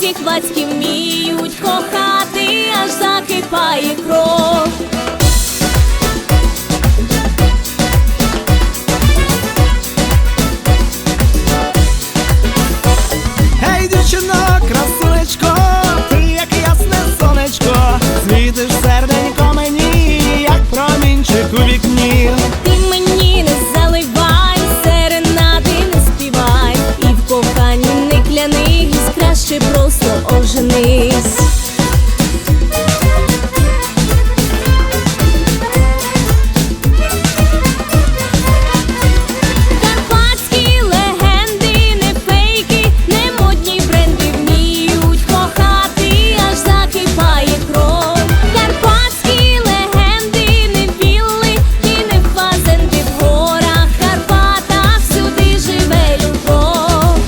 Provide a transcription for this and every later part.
батьки вміють кохати, аж закипає кров. Гей, дівчино, красунечко, ти як ясне сонечко, світиш серденько мені, як промінчик у вікні. Ти мені не заливай, серенади не співай, і в коханні не клянись, краще просто оженись. Карпатські легенди, не фейки, не модні бренди, вміють кохати, аж закипає кров. Карпатські легенди, не вілли і не фазенди, в горах Карпатах всюди живе любов.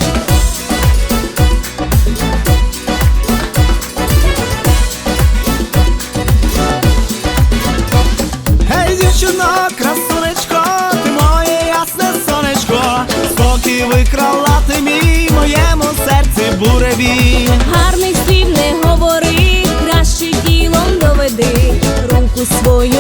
Гей, дівчино, красунечко, ти моє ясне сонечко, спокій викрала ти мій, моєму серці буревій. Гарних слів не говори, краще ділом доведи, руку свою